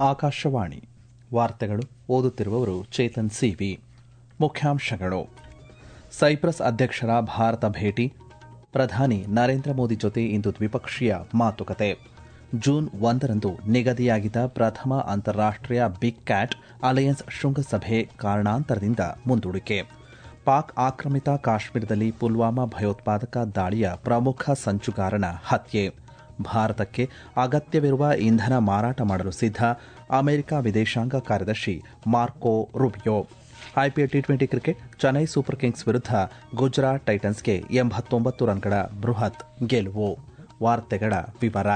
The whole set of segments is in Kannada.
ಆಕಾಶವಾಣಿ ವಾರ್ತೆಗಳು ಓದುತ್ತಿರುವವರು ಚೇತನ್ ಸಿವಿ. ಮುಖ್ಯಾಂಶಗಳು. ಸೈಪ್ರಸ್ ಅಧ್ಯಕ್ಷರ ಭಾರತ ಭೇಟಿ, ಪ್ರಧಾನಿ ನರೇಂದ್ರ ಮೋದಿ ಜೊತೆ ಇಂದು ದ್ವಿಪಕ್ಷೀಯ ಮಾತುಕತೆ. ಜೂನ್ 1ರಂದು ನಿಗದಿಯಾಗಿದ್ದ ಪ್ರಥಮ ಅಂತಾರಾಷ್ಟೀಯ ಬಿಗ್ ಕ್ಯಾಟ್ ಅಲಯನ್ಸ್ ಶೃಂಗಸಭೆ ಕಾರಣಾಂತರದಿಂದ ಮುಂದೂಡಿಕೆ. ಪಾಕ್ ಆಕ್ರಮಿತ ಕಾಶ್ಮೀರದಲ್ಲಿ ಪುಲ್ವಾಮಾ ಭಯೋತ್ಪಾದಕ ದಾಳಿಯ ಪ್ರಮುಖ ಸಂಚುಗಾರನ ಹತ್ಯೆ. ಭಾರತಕ್ಕೆ ಅಗತ್ಯವಿರುವ ಇಂಧನ ಮಾರಾಟ ಮಾಡಲು ಸಿದ್ಧ ಅಮೆರಿಕ ವಿದೇಶಾಂಗ ಕಾರ್ಯದರ್ಶಿ ಮಾರ್ಕೊ ರೂಬಿಯೋ. ಐಪಿಎಲ್ ಟಿ20 ಕ್ರಿಕೆಟ್, ಚೆನ್ನೈ ಸೂಪರ್ ಕಿಂಗ್ಸ್ ವಿರುದ್ಧ ಗುಜರಾತ್ ಟೈಟನ್ಸ್ಗೆ 89 ರನ್ಗಳ ಬೃಹತ್ ಗೆಲುವು. ವಾರ್ತೆಗಳ ವಿವರ.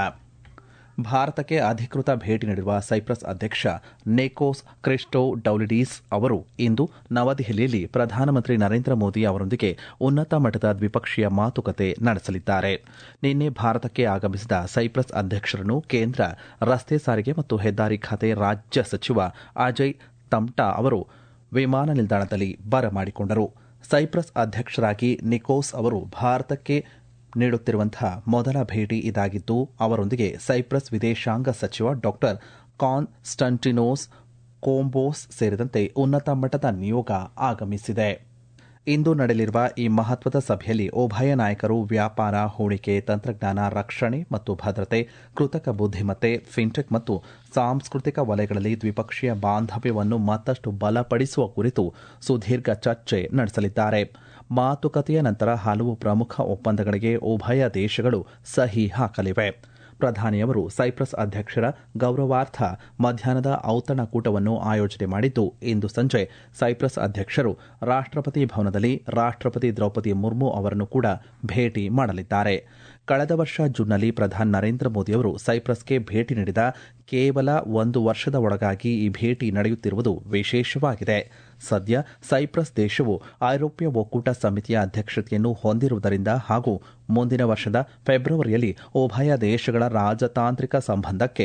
ಭಾರತಕ್ಕೆ ಅಧಿಕೃತ ಭೇಟಿ ನೀಡಿರುವ ಸೈಪ್ರಸ್ ಅಧ್ಯಕ್ಷ ನಿಕೋಸ್ ಕ್ರಿಸ್ಟೋಡೌಲಿಡೀಸ್ ಅವರು ಇಂದು ನವದೆಹಲಿಯಲ್ಲಿ ಪ್ರಧಾನಮಂತ್ರಿ ನರೇಂದ್ರ ಮೋದಿ ಅವರೊಂದಿಗೆ ಉನ್ನತ ಮಟ್ಟದ ದ್ವಿಪಕ್ಷೀಯ ಮಾತುಕತೆ ನಡೆಸಲಿದ್ದಾರೆ. ನಿನ್ನೆ ಭಾರತಕ್ಕೆ ಆಗಮಿಸಿದ ಸೈಪ್ರಸ್ ಅಧ್ಯಕ್ಷರನ್ನು ಕೇಂದ್ರ ರಸ್ತೆ ಸಾರಿಗೆ ಮತ್ತು ಹೆದ್ದಾರಿ ಖಾತೆ ರಾಜ್ಯ ಸಚಿವ ಅಜಯ್ ತಮ್ಟಾ ಅವರು ವಿಮಾನ ನಿಲ್ದಾಣದಲ್ಲಿ ಬರಮಾಡಿಕೊಂಡರು. ಸೈಪ್ರಸ್ ಅಧ್ಯಕ್ಷರಾಗಿ ನಿಕೋಸ್ ಅವರು ಭಾರತಕ್ಕೆ ನೀಡುತ್ತಿರುವಂತಹ ಮೊದಲ ಭೇಟಿ ಇದಾಗಿದ್ದು, ಅವರೊಂದಿಗೆ ಸೈಪ್ರಸ್ ವಿದೇಶಾಂಗ ಸಚಿವ ಡಾ ಕಾನ್ಸ್ಟಂಟಿನೋಸ್ ಕೋಂಬೋಸ್ ಸೇರಿದಂತೆ ಉನ್ನತ ಮಟ್ಟದ ನಿಯೋಗ ಆಗಮಿಸಿದೆ. ಇಂದು ನಡೆಯಲಿರುವ ಈ ಮಹತ್ವದ ಸಭೆಯಲ್ಲಿ ಉಭಯ ನಾಯಕರು ವ್ಯಾಪಾರ, ಹೂಡಿಕೆ, ತಂತ್ರಜ್ಞಾನ, ರಕ್ಷಣೆ ಮತ್ತು ಭದ್ರತೆ, ಕೃತಕ ಬುದ್ದಿಮತ್ತೆ, ಫಿನ್ಟೆಕ್ ಮತ್ತು ಸಾಂಸ್ಕೃತಿಕ ವಲಯಗಳಲ್ಲಿ ದ್ವಿಪಕ್ಷೀಯ ಬಾಂಧವ್ಯವನ್ನು ಮತ್ತಷ್ಟು ಬಲಪಡಿಸುವ ಕುರಿತು ಸುದೀರ್ಘ ಚರ್ಚೆ ನಡೆಸಲಿದ್ದಾರೆ. ಮಾತುಕತೆಯ ನಂತರ ಹಲವು ಪ್ರಮುಖ ಒಪ್ಪಂದಗಳಿಗೆ ಉಭಯ ದೇಶಗಳು ಸಹಿ ಹಾಕಲಿವೆ. ಪ್ರಧಾನಿಯವರು ಸೈಪ್ರಸ್ ಅಧ್ಯಕ್ಷರ ಗೌರವಾರ್ಥ ಮಧ್ಯಾಹ್ನದ ಔತಣಕೂಟವನ್ನು ಆಯೋಜನೆ ಮಾಡಿದ್ದು, ಇಂದು ಸಂಜೆ ಸೈಪ್ರಸ್ ಅಧ್ಯಕ್ಷರು ರಾಷ್ಟ್ರಪತಿ ಭವನದಲ್ಲಿ ರಾಷ್ಟ್ರಪತಿ ದ್ರೌಪದಿ ಮುರ್ಮು ಅವರನ್ನು ಕೂಡ ಭೇಟಿ ಮಾಡಲಿದ್ದಾರೆ. ಕಳೆದ ವರ್ಷ ಜೂನ್ನಲ್ಲಿ ಪ್ರಧಾನಿ ನರೇಂದ್ರ ಮೋದಿಯವರು ಸೈಪ್ರಸ್ಗೆ ಭೇಟಿ ನೀಡಿದ ಕೇವಲ 1 ವರ್ಷದ ಒಳಗಾಗಿ ಈ ಭೇಟಿ ನಡೆಯುತ್ತಿರುವುದು ವಿಶೇಷವಾಗಿದೆ. ಸದ್ಯ ಸೈಪ್ರಸ್ ದೇಶವು ಐರೋಪ್ಯ ಒಕ್ಕೂಟ ಸಮಿತಿಯ ಅಧ್ಯಕ್ಷತೆಯನ್ನು ಹೊಂದಿರುವುದರಿಂದ ಹಾಗೂ ಮುಂದಿನ ವರ್ಷದ ಫೆಬ್ರವರಿಯಲ್ಲಿ ಉಭಯ ದೇಶಗಳ ರಾಜತಾಂತ್ರಿಕ ಸಂಬಂಧಕ್ಕೆ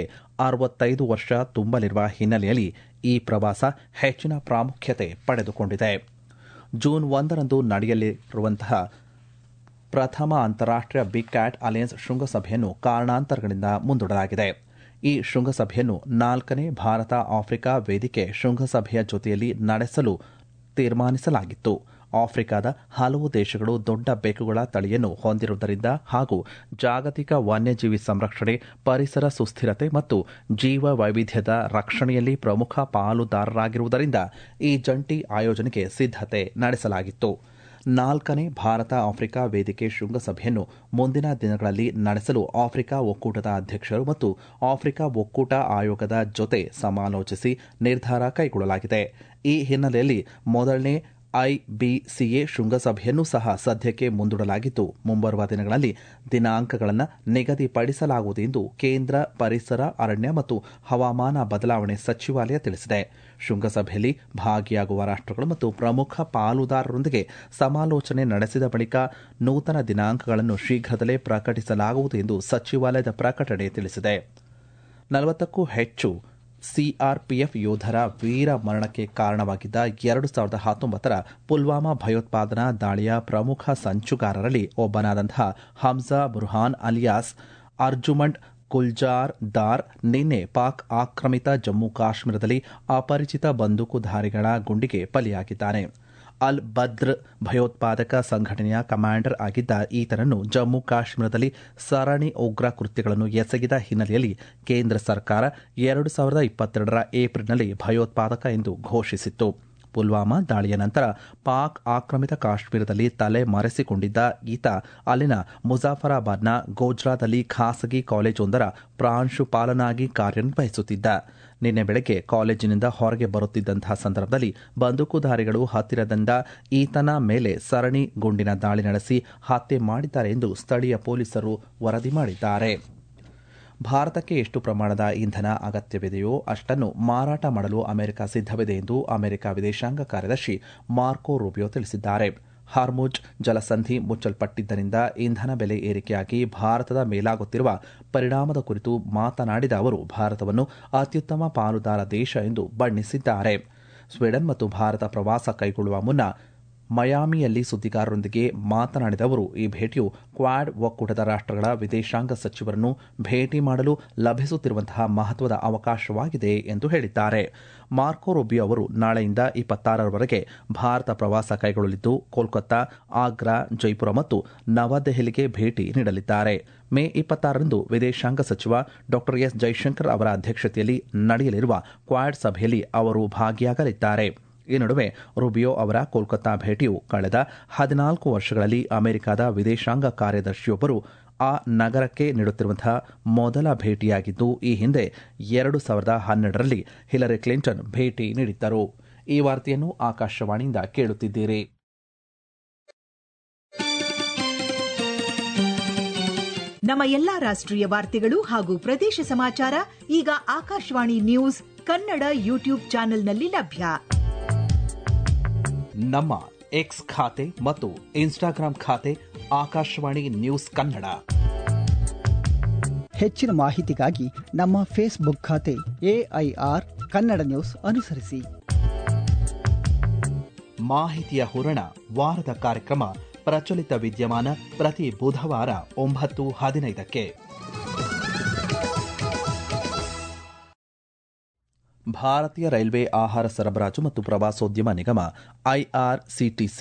65 ವರ್ಷ ತುಂಬಲಿರುವ ಹಿನ್ನೆಲೆಯಲ್ಲಿ ಈ ಪ್ರವಾಸ ಹೆಚ್ಚಿನ ಪ್ರಾಮುಖ್ಯತೆ ಪಡೆದುಕೊಂಡಿದೆ. ಜೂನ್ 1ರಂದು ನಡೆಯಲಿರುವಂತಹ ಪ್ರಥಮ ಅಂತಾರಾಷ್ಟೀಯ ಬಿಗ್ ಕ್ಯಾಟ್ ಅಲಯನ್ಸ್ ಶೃಂಗಸಭೆಯನ್ನು ಕಾರಣಾಂತರಗಳಿಂದ ಮುಂದೂಡಲಾಗಿದೆ. ಈ ಶೃಂಗಸಭೆಯನ್ನು 4ನೇ ಭಾರತ ಆಫ್ರಿಕಾ ವೇದಿಕೆ ಶೃಂಗಸಭೆಯ ಜೊತೆಯಲ್ಲಿ ನಡೆಸಲು ತೀರ್ಮಾನಿಸಲಾಗಿತ್ತು. ಆಫ್ರಿಕಾದ ಹಲವು ದೇಶಗಳು ದೊಡ್ಡ ಬೆಕ್ಕುಗಳ ತಳಿಯನ್ನು ಹೊಂದಿರುವುದರಿಂದ ಹಾಗೂ ಜಾಗತಿಕ ವನ್ಯಜೀವಿ ಸಂರಕ್ಷಣೆ, ಪರಿಸರ ಸುಸ್ಥಿರತೆ ಮತ್ತು ಜೀವ ವೈವಿಧ್ಯದ ರಕ್ಷಣೆಯಲ್ಲಿ ಪ್ರಮುಖ ಪಾಲುದಾರರಾಗಿರುವುದರಿಂದ ಈ ಜಂಟಿ ಆಯೋಜನೆಗೆ ಸಿದ್ಧತೆ ನಡೆಸಲಾಗಿತ್ತು. 4ನೇ ಭಾರತ ಆಫ್ರಿಕಾ ವೇದಿಕೆ ಶೃಂಗಸಭೆಯನ್ನು ಮುಂದಿನ ದಿನಗಳಲ್ಲಿ ನಡೆಸಲು ಆಫ್ರಿಕಾ ಒಕ್ಕೂಟದ ಅಧ್ಯಕ್ಷರು ಮತ್ತು ಆಫ್ರಿಕಾ ಒಕ್ಕೂಟ ಆಯೋಗದ ಜೊತೆ ಸಮಾಲೋಚಿಸಿ ನಿರ್ಧಾರ ಕೈಗೊಳ್ಳಲಾಗಿದೆ. ಈ ಹಿನ್ನೆಲೆಯಲ್ಲಿ ಮೊದಲನೇ ಐಬಿಸಿಎ ಶೃಂಗಸಭೆಯನ್ನು ಸಹ ಸದ್ಯಕ್ಕೆ ಮುಂದೂಡಲಾಗಿದ್ದು, ಮುಂಬರುವ ದಿನಗಳಲ್ಲಿ ದಿನಾಂಕಗಳನ್ನು ನಿಗದಿಪಡಿಸಲಾಗುವುದು ಎಂದು ಕೇಂದ್ರ ಪರಿಸರ, ಅರಣ್ಯ ಮತ್ತು ಹವಾಮಾನ ಬದಲಾವಣೆ ಸಚಿವಾಲಯ ತಿಳಿಸಿದೆ. ಶೃಂಗಸಭೆಯಲ್ಲಿ ಭಾಗಿಯಾಗುವ ರಾಷ್ಟ್ರಗಳು ಮತ್ತು ಪ್ರಮುಖ ಪಾಲುದಾರರೊಂದಿಗೆ ಸಮಾಲೋಚನೆ ನಡೆಸಿದ ಬಳಿಕ ನೂತನ ದಿನಾಂಕಗಳನ್ನು ಶೀಘ್ರದಲ್ಲೇ ಪ್ರಕಟಿಸಲಾಗುವುದು ಎಂದು ಸಚಿವಾಲಯದ ಪ್ರಕಟಣೆ ತಿಳಿಸಿದೆ. 40ಕ್ಕೂ ಹೆಚ್ಚು ಸಿಆರ್ಪಿಎಫ್ ಯೋಧರ ವೀರ ಮರಣಕ್ಕೆ ಕಾರಣವಾಗಿದ್ದ 2019ರ ಪುಲ್ವಾಮಾ ಭಯೋತ್ಪಾದನಾ ದಾಳಿಯ ಪ್ರಮುಖ ಸಂಚುಗಾರರಲ್ಲಿ ಒಬ್ಬನಾದಂತಹ ಹಮ್ಜಾ ಬುರ್ಹಾನ್ ಅಲಿಯಾಸ್ ಅರ್ಜುಮಂಡ್ ಗುಲ್ಜಾರ್ ದಾರ್ ನಿನ್ನೆ ಪಾಕ್ ಆಕ್ರಮಿತ ಜಮ್ಮು ಕಾಶ್ಮೀರದಲ್ಲಿ ಅಪರಿಚಿತ ಬಂದೂಕುಧಾರಿಗಳ ಗುಂಡಿಗೆ ಬಲಿಯಾಗಿದ್ದಾನೆ. ಅಲ್ ಬದ್ರ್ ಭಯೋತ್ಪಾದಕ ಸಂಘಟನೆಯ ಕಮಾಂಡರ್ ಆಗಿದ್ದ ಈತನನ್ನು ಜಮ್ಮು ಕಾಶ್ಮೀರದಲ್ಲಿ ಸರಣಿ ಉಗ್ರ ಕೃತ್ಯಗಳನ್ನು ಎಸಗಿದ ಹಿನ್ನೆಲೆಯಲ್ಲಿ ಕೇಂದ್ರ ಸರ್ಕಾರ 2022ರ ಏಪ್ರಿಲ್ನಲ್ಲಿ ಭಯೋತ್ಪಾದಕ ಎಂದು ಘೋಷಿಸಿತ್ತು. ಪುಲ್ವಾಮಾ ದಾಳಿಯ ನಂತರ ಪಾಕ್ ಆಕ್ರಮಿತ ಕಾಶ್ಮೀರದಲ್ಲಿ ತಲೆ ಮರೆಸಿಕೊಂಡಿದ್ದ ಈತ ಅಲ್ಲಿನ ಮುಜಾಫರಾಬಾದ್ನ ಗೋಜ್ರಾದಲ್ಲಿ ಖಾಸಗಿ ಕಾಲೇಜೊಂದರ ಪ್ರಾಂಶುಪಾಲನಾಗಿ ಕಾರ್ಯನಿರ್ವಹಿಸುತ್ತಿದ್ದ. ನಿನ್ನೆ ಬೆಳಗ್ಗೆ ಕಾಲೇಜಿನಿಂದ ಹೊರಗೆ ಬರುತ್ತಿದ್ದಂತಹ ಸಂದರ್ಭದಲ್ಲಿ ಬಂದೂಕುಧಾರಿಗಳು ಹತ್ತಿರದಿಂದ ಈತನ ಮೇಲೆ ಸರಣಿ ಗುಂಡಿನ ದಾಳಿ ನಡೆಸಿ ಹತ್ಯೆ ಮಾಡಿದ್ದಾರೆ ಎಂದು ಸ್ಥಳೀಯ ಪೊಲೀಸರು ವರದಿ ಮಾಡಿದ್ದಾರೆ. ಭಾರತಕ್ಕೆ ಎಷ್ಟು ಪ್ರಮಾಣದ ಇಂಧನ ಅಗತ್ಯವಿದೆಯೋ ಅಷ್ಟನ್ನು ಮಾರಾಟ ಮಾಡಲು ಅಮೆರಿಕ ಸಿದ್ಧವಿದೆ ಎಂದು ಅಮೆರಿಕ ವಿದೇಶಾಂಗ ಕಾರ್ಯದರ್ಶಿ ಮಾರ್ಕೊ ರೂಬಿಯೋ ತಿಳಿಸಿದ್ದಾರೆ. ಹಾರ್ಮುಜ್ ಜಲಸಂಧಿ ಮುಚ್ಚಲ್ಪಟ್ಟಿದ್ದರಿಂದ ಇಂಧನ ಬೆಲೆ ಏರಿಕೆಯಾಗಿ ಭಾರತದ ಮೇಲಾಗುತ್ತಿರುವ ಪರಿಣಾಮದ ಕುರಿತು ಮಾತನಾಡಿದ ಅವರು ಭಾರತವನ್ನು ಅತ್ಯುತ್ತಮ ಪಾಲುದಾರ ದೇಶ ಎಂದು ಬಣ್ಣಿಸಿದ್ದಾರೆ. ಸ್ವೀಡನ್ ಮತ್ತು ಭಾರತ ಪ್ರವಾಸ ಕೈಗೊಳ್ಳುವ ಮುನ್ನ ಮಯಾಮಿಯಲ್ಲಿ ಸುದ್ದಿಗಾರರೊಂದಿಗೆ ಮಾತನಾಡಿದ ಅವರು ಈ ಭೇಟಿಯು ಕ್ವಾಡ್ ಒಕ್ಕೂಟದ ರಾಷ್ಟ್ರಗಳ ವಿದೇಶಾಂಗ ಸಚಿವರನ್ನು ಭೇಟಿ ಮಾಡಲು ಲಭಿಸುತ್ತಿರುವಂತಹ ಮಹತ್ವದ ಅವಕಾಶವಾಗಿದೆ ಎಂದು ಹೇಳಿದ್ದಾರೆ. ಮಾರ್ಕೊ ರೂಬಿಯೋ ಅವರು ನಾಳೆಯಿಂದ 26ರವರೆಗೆ ಭಾರತ ಪ್ರವಾಸ ಕೈಗೊಳ್ಳಲಿದ್ದು ಕೋಲ್ಕತ್ತಾ, ಆಗ್ರಾ, ಜೈಪುರ ಮತ್ತು ನವದೆಹಲಿಗೆ ಭೇಟಿ ನೀಡಲಿದ್ದಾರೆ. ಮೇ 26ರಂದು ವಿದೇಶಾಂಗ ಸಚಿವ ಡಾ ಎಸ್ ಜೈಶಂಕರ್ ಅವರ ಅಧ್ಯಕ್ಷತೆಯಲ್ಲಿ ನಡೆಯಲಿರುವ ಕ್ವಾಡ್ ಸಭೆಯಲ್ಲಿ ಅವರು ಭಾಗಿಯಾಗಲಿದ್ದಾರೆ. ಈ ನಡುವೆ ರೂಬಿಯೋ ಅವರ ಕೋಲ್ಕತ್ತಾ ಭೇಟಿಯು ಕಳೆದ 14 ವರ್ಷಗಳಲ್ಲಿ ಅಮೆರಿಕದ ವಿದೇಶಾಂಗ ಕಾರ್ಯದರ್ಶಿಯೊಬ್ಬರು ಆ ನಗರಕ್ಕೆ ನೀಡುತ್ತಿರುವಂತಹ ಮೊದಲ ಭೇಟಿಯಾಗಿದ್ದು, ಈ ಹಿಂದೆ 2012ರಲ್ಲಿ ಹಿಲರಿ ಕ್ಲಿಂಟನ್ ಭೇಟಿ ನೀಡಿದ್ದರು. ಈ ವಾರ್ತೆಯನ್ನು ಆಕಾಶವಾಣಿಯಿಂದ ಕೇಳುತ್ತಿದ್ದೀರಿ. ನಮ್ಮ ಎಲ್ಲಾ ರಾಷ್ಟ್ರೀಯ ವಾರ್ತೆಗಳು ಹಾಗೂ ಪ್ರದೇಶ ಸಮಾಚಾರ ಈಗ ಆಕಾಶವಾಣಿ ನ್ಯೂಸ್ ಕನ್ನಡ ಯೂಟ್ಯೂಬ್ ಚಾನೆಲ್ನಲ್ಲಿ ಲಭ್ಯ. ನಮ್ಮ ಎಕ್ಸ್ ಖಾತೆ ಮತ್ತು ಇನ್ಸ್ಟಾಗ್ರಾಂ ಖಾತೆ ಆಕಾಶವಾಣಿ ನ್ಯೂಸ್ ಕನ್ನಡ. ಹೆಚ್ಚಿನ ಮಾಹಿತಿಗಾಗಿ ನಮ್ಮ ಫೇಸ್ಬುಕ್ ಖಾತೆ AIR ಕನ್ನಡ ನ್ಯೂಸ್ ಅನುಸರಿಸಿ. ಮಾಹಿತಿಯ ಹೂರಣ ವಾರದ ಕಾರ್ಯಕ್ರಮ ಪ್ರಚಲಿತ ವಿದ್ಯಮಾನ ಪ್ರತಿ ಬುಧವಾರ 9:15ಕ್ಕೆ. ಭಾರತೀಯ ರೈಲ್ವೆ ಆಹಾರ ಸರಬರಾಜು ಮತ್ತು ಪ್ರವಾಸೋದ್ಯಮ ನಿಗಮ IRCTC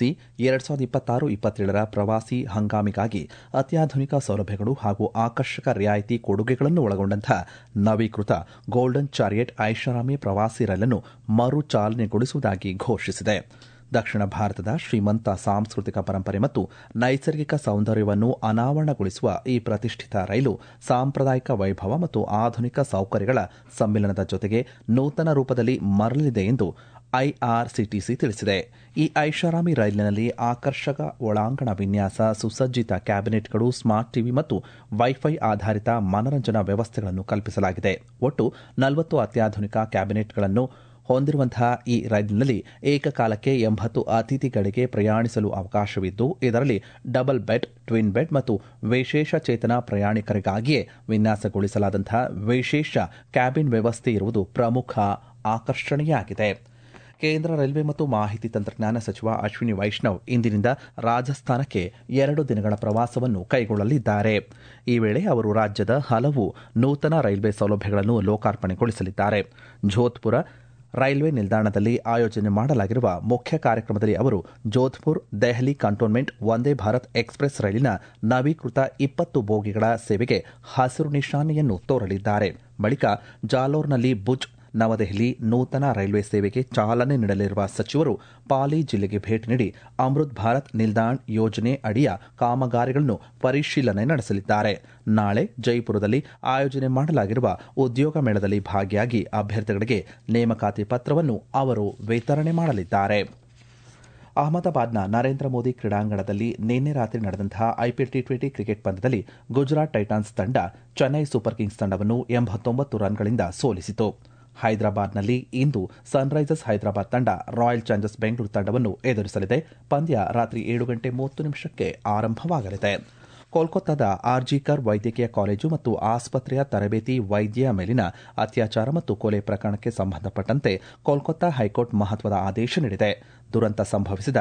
2026-27ರ ಪ್ರವಾಸಿ ಹಂಗಾಮಿಗಾಗಿ ಅತ್ಯಾಧುನಿಕ ಸೌಲಭ್ಯಗಳು ಹಾಗೂ ಆಕರ್ಷಕ ರಿಯಾಯಿತಿ ಕೊಡುಗೆಗಳನ್ನು ಒಳಗೊಂಡಂತಹ ನವೀಕೃತ ಗೋಲ್ಡನ್ ಚಾರಿಯಟ್ ಐಷಾರಾಮಿ ಪ್ರವಾಸಿ ರೈಲನ್ನು ಮರು ಚಾಲನೆಗೊಳಿಸುವುದಾಗಿ ಘೋಷಿಸಿದೆ. ದಕ್ಷಿಣ ಭಾರತದ ಶ್ರೀಮಂತ ಸಾಂಸ್ಕೃತಿಕ ಪರಂಪರೆ ಮತ್ತು ನೈಸರ್ಗಿಕ ಸೌಂದರ್ಯವನ್ನು ಅನಾವರಣಗೊಳಿಸುವ ಈ ಪ್ರತಿಷ್ಠಿತ ರೈಲು ಸಾಂಪ್ರದಾಯಿಕ ವೈಭವ ಮತ್ತು ಆಧುನಿಕ ಸೌಕರ್ಯಗಳ ಸಮ್ಮಿಲನದ ಜೊತೆಗೆ ನೂತನ ರೂಪದಲ್ಲಿ ಮರಳಲಿದೆ ಎಂದು IRCTC ತಿಳಿಸಿದೆ. ಈ ಐಷಾರಾಮಿ ರೈಲಿನಲ್ಲಿ ಆಕರ್ಷಕ ಒಳಾಂಗಣ ವಿನ್ಯಾಸ, ಸುಸಜ್ಜಿತ ಕ್ಯಾಬಿನೆಟ್ಗಳು, ಸ್ಮಾರ್ಟ್ ಟಿವಿ ಮತ್ತು ವೈಫೈ ಆಧಾರಿತ ಮನರಂಜನಾ ವ್ಯವಸ್ಥೆಗಳನ್ನು ಕಲ್ಪಿಸಲಾಗಿದೆ. ಒಟ್ಟು 40 ಅತ್ಯಾಧುನಿಕ ಕ್ಯಾಬಿನೆಟ್ಗಳನ್ನು ಹೊಂದಿರುವಂತಹ ಈ ರೈಲಿನಲ್ಲಿ ಏಕಕಾಲಕ್ಕೆ 80 ಅತಿಥಿಗಳಿಗೆ ಪ್ರಯಾಣಿಸಲು ಅವಕಾಶವಿದ್ದು, ಇದರಲ್ಲಿ ಡಬಲ್ ಬೆಡ್, ಟ್ವಿನ್ ಬೆಡ್ ಮತ್ತು ವಿಶೇಷ ಚೇತನ ಪ್ರಯಾಣಿಕರಿಗಾಗಿಯೇ ವಿನ್ಯಾಸಗೊಳಿಸಲಾದಂತಹ ವಿಶೇಷ ಕ್ಯಾಬಿನ್ ವ್ಯವಸ್ಥೆ ಇರುವುದು ಪ್ರಮುಖ ಆಕರ್ಷಣೆಯಾಗಿದೆ. ಕೇಂದ್ರ ರೈಲ್ವೆ ಮತ್ತು ಮಾಹಿತಿ ತಂತ್ರಜ್ಞಾನ ಸಚಿವ ಅಶ್ವಿನಿ ವೈಷ್ಣವ್ ಇಂದಿನಿಂದ ರಾಜಸ್ಥಾನಕ್ಕೆ 2 ದಿನಗಳ ಪ್ರವಾಸವನ್ನು ಕೈಗೊಳ್ಳಲಿದ್ದಾರೆ. ಈ ವೇಳೆ ಅವರು ರಾಜ್ಯದ ಹಲವು ನೂತನ ರೈಲ್ವೆ ಸೌಲಭ್ಯಗಳನ್ನು ಲೋಕಾರ್ಪಣೆಗೊಳಿಸಲಿದ್ದಾರೆ. ಜೋಧ್ಪುರ ರೈಲ್ವೆ ನಿಲ್ದಾಣದಲ್ಲಿ ಆಯೋಜನೆ ಮಾಡಲಾಗಿರುವ ಮುಖ್ಯ ಕಾರ್ಯಕ್ರಮದಲ್ಲಿ ಅವರು ಜೋಧ್ಪುರ್ ದೆಹಲಿ ಕಂಟೋನ್ಮೆಂಟ್ ವಂದೇ ಭಾರತ್ ಎಕ್ಸ್ಪ್ರೆಸ್ ರೈಲಿನ ನವೀಕೃತ 20 ಬೋಗಿಗಳ ಸೇವೆಗೆ ಹಸಿರು ನಿಶಾನೆಯನ್ನು ತೋರಲಿದ್ದಾರೆ. ಬಳಿಕ ಜಾಲೋರ್ನಲ್ಲಿ ಭುಜ್ ನವದೆಹಲಿ ನೂತನ ರೈಲ್ವೆ ಸೇವೆಗೆ ಚಾಲನೆ ನೀಡಲಿರುವ ಸಚಿವರು ಪಾಲಿ ಜಿಲ್ಲೆಗೆ ಭೇಟಿ ನೀಡಿ ಅಮೃತ್ ಭಾರತ್ ನಿಲ್ದಾಣ್ ಯೋಜನೆ ಅಡಿಯ ಕಾಮಗಾರಿಗಳನ್ನು ಪರಿಶೀಲನೆ ನಡೆಸಲಿದ್ದಾರೆ. ನಾಳೆ ಜೈಪುರದಲ್ಲಿ ಆಯೋಜನೆ ಮಾಡಲಾಗಿರುವ ಉದ್ಯೋಗ ಮೇಳದಲ್ಲಿ ಭಾಗಿಯಾಗಿ ಅಭ್ಯರ್ಥಿಗಳಿಗೆ ನೇಮಕಾತಿ ಪತ್ರವನ್ನು ಅವರು ವಿತರಣೆ ಮಾಡಲಿದ್ದಾರೆ. ಅಹಮದಾಬಾದ್ನ ನರೇಂದ್ರ ಮೋದಿ ಕ್ರೀಡಾಂಗಣದಲ್ಲಿ ನಿನ್ನೆ ರಾತ್ರಿ ನಡೆದಂತಹ IPL T20 ಕ್ರಿಕೆಟ್ ಪಂದ್ಯದಲ್ಲಿ ಗುಜರಾತ್ ಟೈಟಾನ್ಸ್ ತಂಡ ಚೆನ್ನೈ ಸೂಪರ್ ಕಿಂಗ್ಸ್ ತಂಡವನ್ನು 89 ರನ್ಗಳಿಂದ ಸೋಲಿಸಿತು. ಹೈದರಾಬಾದ್ನಲ್ಲಿ ಇಂದು ಸನ್ರೈಸರ್ಸ್ ಹೈದರಾಬಾದ್ ತಂಡ ರಾಯಲ್ ಚಾಲೆಂಜರ್ಸ್ ಬೆಂಗಳೂರು ತಂಡವನ್ನು ಎದುರಿಸಲಿದೆ. ಪಂದ್ಯ ರಾತ್ರಿ 7:30 ಆರಂಭವಾಗಲಿದೆ. ಕೋಲ್ಕತ್ತಾದ ಆರ್ಜಿಕರ್ ವೈದ್ಯಕೀಯ ಕಾಲೇಜು ಮತ್ತು ಆಸ್ಪತ್ರೆಯ ತರಬೇತಿ ವೈದ್ಯೆಯ ಮೇಲಿನ ಅತ್ಯಾಚಾರ ಮತ್ತು ಕೊಲೆ ಪ್ರಕರಣಕ್ಕೆ ಸಂಬಂಧಪಟ್ಟಂತೆ ಕೋಲ್ಕತ್ತಾ ಹೈಕೋರ್ಟ್ ಮಹತ್ವದ ಆದೇಶ ನೀಡಿದೆ. ದುರಂತ ಸಂಭವಿಸಿದ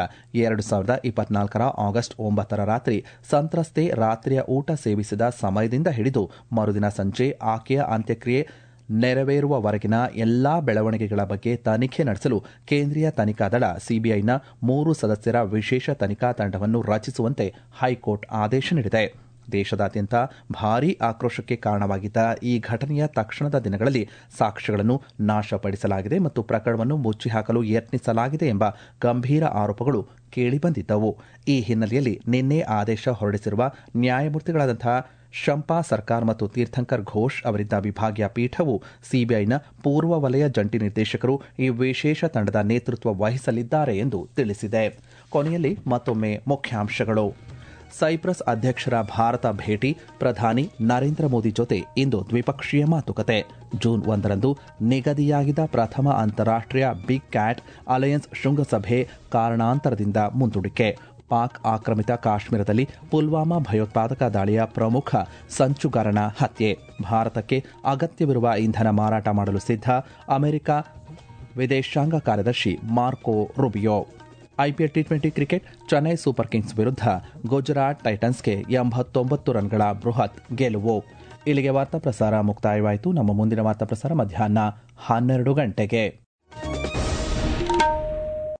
2024 ಆಗಸ್ಟ್ 9 ರಾತ್ರಿ ಸಂತ್ರಸ್ತೆ ರಾತ್ರಿಯ ಊಟ ಸೇವಿಸಿದ ಸಮಯದಿಂದ ಹಿಡಿದು ಮರುದಿನ ಸಂಜೆ ಆಕೆಯ ಅಂತ್ಯಕ್ರಿಯೆ ನೆರವೇರುವವರೆಗಿನ ಎಲ್ಲಾ ಬೆಳವಣಿಗೆಗಳ ಬಗ್ಗೆ ತನಿಖೆ ನಡೆಸಲು ಕೇಂದ್ರೀಯ ತನಿಖಾ ದಳ ಸಿಬಿಐನ 3 ಸದಸ್ಯರ ವಿಶೇಷ ತನಿಖಾ ತಂಡವನ್ನು ರಚಿಸುವಂತೆ ಹೈಕೋರ್ಟ್ ಆದೇಶ ನೀಡಿದೆ. ದೇಶದಾದ್ಯಂತ ಭಾರೀ ಆಕ್ರೋಶಕ್ಕೆ ಕಾರಣವಾಗಿದ್ದ ಈ ಘಟನೆಯ ತಕ್ಷಣದ ದಿನಗಳಲ್ಲಿ ಸಾಕ್ಷ್ಯಗಳನ್ನು ನಾಶಪಡಿಸಲಾಗಿದೆ ಮತ್ತು ಪ್ರಕರಣವನ್ನು ಮುಚ್ಚಿಹಾಕಲು ಯತ್ನಿಸಲಾಗಿದೆ ಎಂಬ ಗಂಭೀರ ಆರೋಪಗಳು ಕೇಳಿಬಂದಿದ್ದವು. ಈ ಹಿನ್ನೆಲೆಯಲ್ಲಿ ನಿನ್ನೆ ಆದೇಶ ಹೊರಡಿಸಿರುವ ನ್ಯಾಯಮೂರ್ತಿಗಳಾದಂತಹ ಶಂಪಾ ಸರ್ಕಾರ್ ಮತ್ತು ತೀರ್ಥಂಕರ್ ಘೋಷ್ ಅವರಿದ್ದ ವಿಭಾಗೀಯ ಪೀಠವು ಸಿಬಿಐನ ಪೂರ್ವ ವಲಯ ಜಂಟಿ ನಿರ್ದೇಶಕರು ಈ ವಿಶೇಷ ತಂಡದ ನೇತೃತ್ವ ವಹಿಸಲಿದ್ದಾರೆ ಎಂದು ತಿಳಿಸಿದೆ. ಕೊನೆಯಲ್ಲಿ ಮತ್ತೊಮ್ಮೆ ಮುಖ್ಯಾಂಶಗಳು. ಸೈಪ್ರಸ್ ಅಧ್ಯಕ್ಷರ ಭಾರತ ಭೇಟಿ, ಪ್ರಧಾನಿ ನರೇಂದ್ರ ಮೋದಿ ಜೊತೆ ಇಂದು ದ್ವಿಪಕ್ಷೀಯ ಮಾತುಕತೆ. ಜೂನ್ 1ರಂದು ನಿಗದಿಯಾಗಿದ್ದ ಪ್ರಥಮ ಅಂತಾರಾಷ್ಟೀಯ ಬಿಗ್ ಕ್ಯಾಟ್ ಅಲಯನ್ಸ್ ಶೃಂಗಸಭೆ ಕಾರಣಾಂತರದಿಂದ ಮುಂದೂಡಿಕೆ. ಪಾಕ್ ಆಕ್ರಮಿತ ಕಾಶ್ಮೀರದಲ್ಲಿ ಪುಲ್ವಾಮಾ ಭಯೋತ್ಪಾದಕ ದಾಳಿಯ ಪ್ರಮುಖ ಸಂಚುಗಾರನ ಹತ್ಯೆ. ಭಾರತಕ್ಕೆ ಅಗತ್ಯವಿರುವ ಇಂಧನ ಮಾರಾಟ ಮಾಡಲು ಸಿದ್ಧ ಅಮೆರಿಕ ವಿದೇಶಾಂಗ ಕಾರ್ಯದರ್ಶಿ ಮಾರ್ಕೊ ರೂಬಿಯೋ. ಐಪಿಎಲ್ ಟಿ20 ಕ್ರಿಕೆಟ್ ಚೆನ್ನೈ ಸೂಪರ್ ಕಿಂಗ್ಸ್ ವಿರುದ್ಧ ಗುಜರಾತ್ ಟೈಟನ್ಸ್ಗೆ 89 ರನ್ಗಳ ಬೃಹತ್ ಗೆಲುವು. ಇಲ್ಲಿಗೆ ವಾರ್ತಾ ಪ್ರಸಾರ ಮುಕ್ತಾಯವಾಯಿತು. ನಮ್ಮ ಮುಂದಿನ ವಾರ್ತಾ ಪ್ರಸಾರ ಮಧ್ಯಾಹ್ನ 12 ಗಂಟೆಗೆ.